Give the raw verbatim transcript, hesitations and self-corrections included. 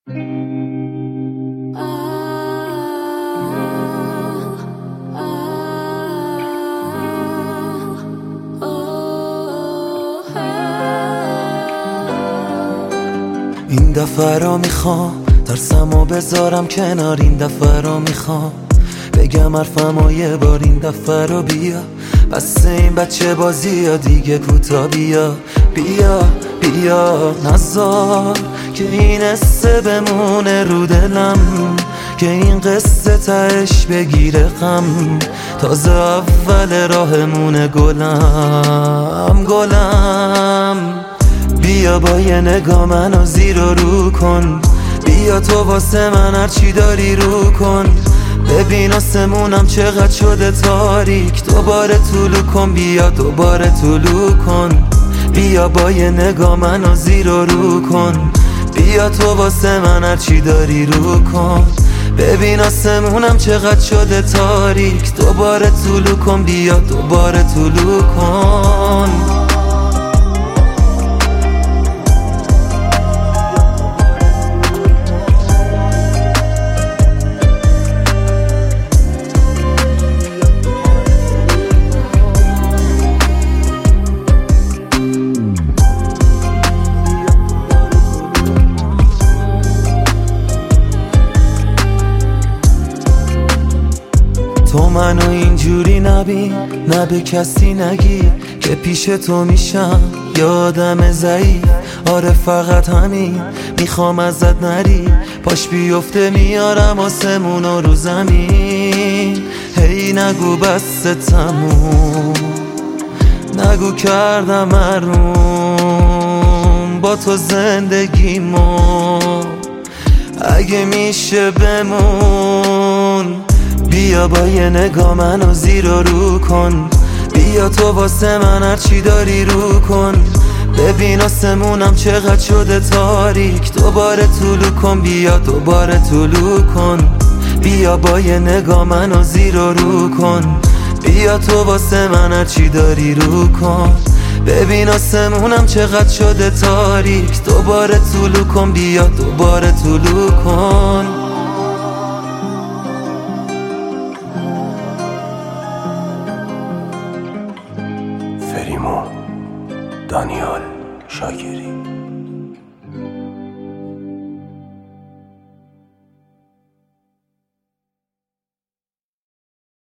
این دفعه رو میخوام ترسمو بذارم کنار، این دفعه رو میخوام بگم حرفمو یه بار، این دفعه رو بیا بس این بچه بازی ها دیگه کوتا، بیا بیا بیا نذار که این قصه بمونه رو دلم، که این قصه تهش بگیره غم، تازه اول راهمونه گلم گلم. بیا با یه نگاه منو زیر و رو کن، بیا تو واسه من هرچی داری رو کن، ببین آسمونم چقدر شده تاریک، دوباره طلوع کن، بیا دوباره طلوع کن، بیا با یه نگاه منو زیر و رو کن، بیا تو واسه من هرچی داری رو کن، ببین آسمونم چقدر شده تاریک، دوباره طلوع کن، بیا دوباره طلوع کن. تو منو اینجوری نبین، نه به کسی نگی که پیش تو میشم یه آدم ضعیف، آره فقط همین میخوام ازت نری، پاش بیفته میارم آسمونو رو زمین، هی نگو بس تموم، نگو کردم حروم با تو زندگیمو، اگه میشه بمون، بیا با یه نگاه منو زیر و رو کن، بیا تو واسه من هرچی داری رو کن، ببین آسمونم چقدر شده تاریک، دوباره طلوع کن، بیا دوباره طلوع کن، بیا با یه نگاه منو زیر و رو کن، بیا تو واسه من هرچی داری رو کن، ببین آسمونم چقدر شده تاریک، دوباره طلوع کن، بیا دوباره طلوع کن. فریمون دانیال شاکری.